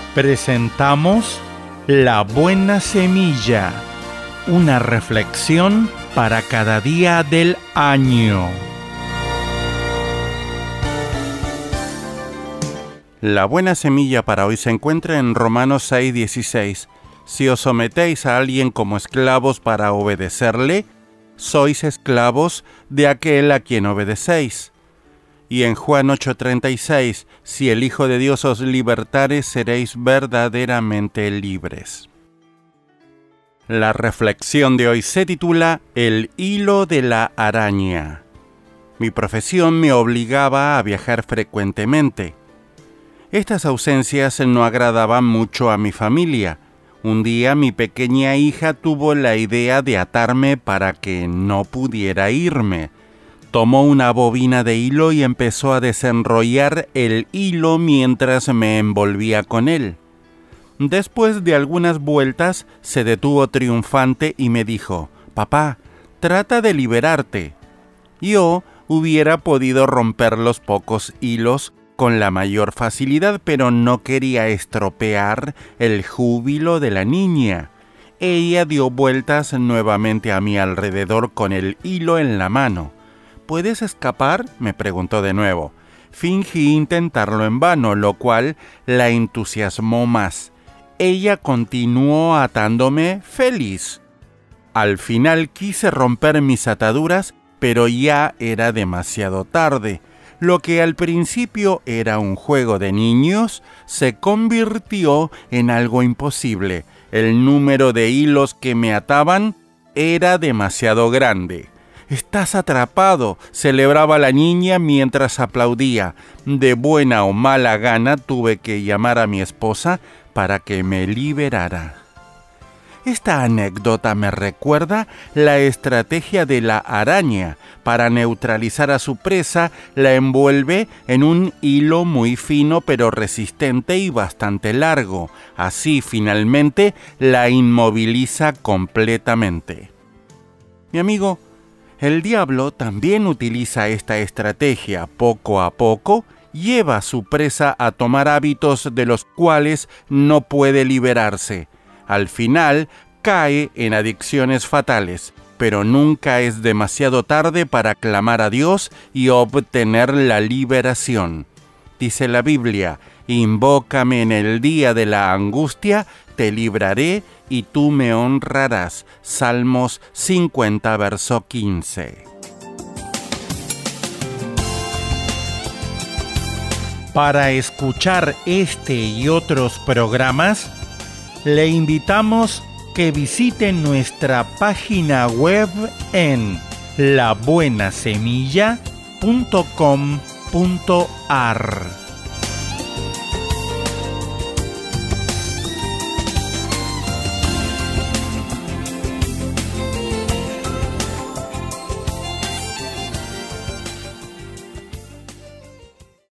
Presentamos La Buena Semilla, una reflexión para cada día del año. La buena semilla para hoy se encuentra en Romanos 6:16. Si os sometéis a alguien como esclavos para obedecerle, sois esclavos de aquel a quien obedecéis. Y en Juan 8:36, si el Hijo de Dios os libertare, seréis verdaderamente libres. La reflexión de hoy se titula El hilo de la araña. Mi profesión me obligaba a viajar frecuentemente. Estas ausencias no agradaban mucho a mi familia. Un día mi pequeña hija tuvo la idea de atarme para que no pudiera irme. Tomó una bobina de hilo y empezó a desenrollar el hilo mientras me envolvía con él. Después de algunas vueltas, se detuvo triunfante y me dijo: «Papá, trata de liberarte». Yo hubiera podido romper los pocos hilos con la mayor facilidad, pero no quería estropear el júbilo de la niña. Ella dio vueltas nuevamente a mi alrededor con el hilo en la mano. «¿Puedes escapar?», me preguntó de nuevo. Fingí intentarlo en vano, lo cual la entusiasmó más. Ella continuó atándome feliz. Al final quise romper mis ataduras, pero ya era demasiado tarde. Lo que al principio era un juego de niños se convirtió en algo imposible. El número de hilos que me ataban era demasiado grande. «Estás atrapado», celebraba la niña mientras aplaudía. De buena o mala gana tuve que llamar a mi esposa para que me liberara. Esta anécdota me recuerda la estrategia de la araña. Para neutralizar a su presa, la envuelve en un hilo muy fino pero resistente y bastante largo. Así, finalmente, la inmoviliza completamente. Mi amigo, el diablo también utiliza esta estrategia. Poco a poco, lleva a su presa a tomar hábitos de los cuales no puede liberarse. Al final, cae en adicciones fatales, pero nunca es demasiado tarde para clamar a Dios y obtener la liberación. Dice la Biblia: «Invócame en el día de la angustia, te libraré y tú me honrarás». Salmos 50, verso 15. Para escuchar este y otros programas, le invitamos que visite nuestra página web en labuenasemilla.com.ar.